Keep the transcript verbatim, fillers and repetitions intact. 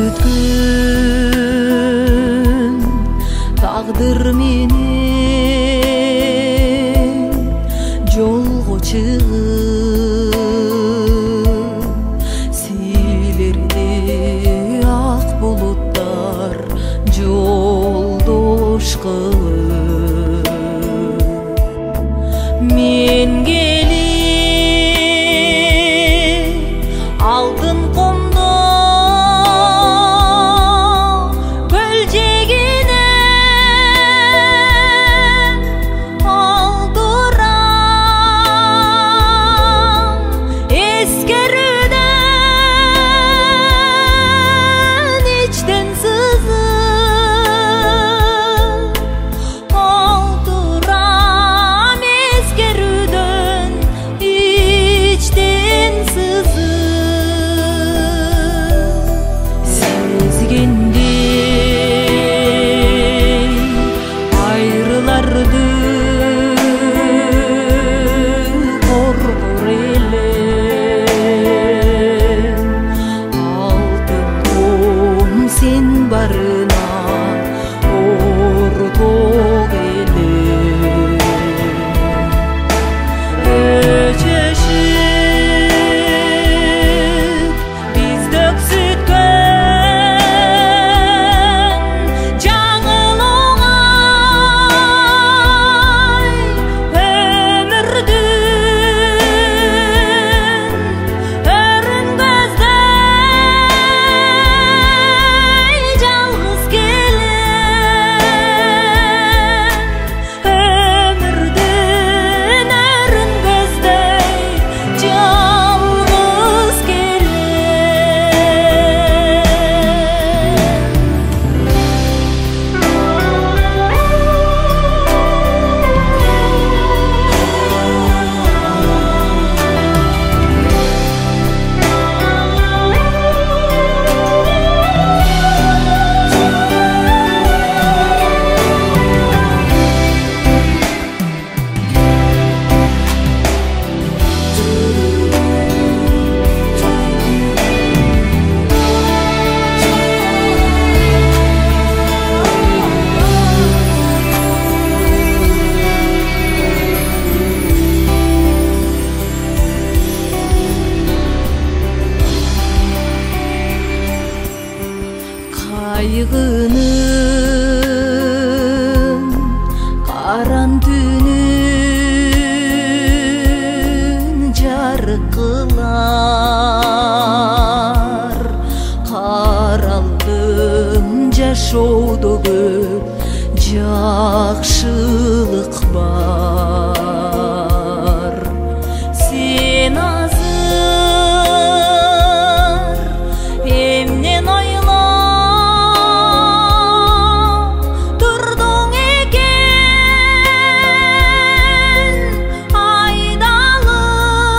күткөн тагдыр менен жолго чыгып силерди ак булуттар жолдош кылып мен келип алтын комдо көлжегинен алдырам эскерүүдөн ичтен сызып алдырам эскерүүдөн ичтен сызып сезгендей айрыларды коргор элем алтын ком сен барына орток элем өчөшүп бизди өксүткөн жаңыл оңай өмүрдүн өрүнгөздөй жалгыз келем өмүрдүн өрүнгөздөй жалгыз келем. Кайгынын каран түнүн жарык кылар каралдым жашоодо көп жакшылык бар.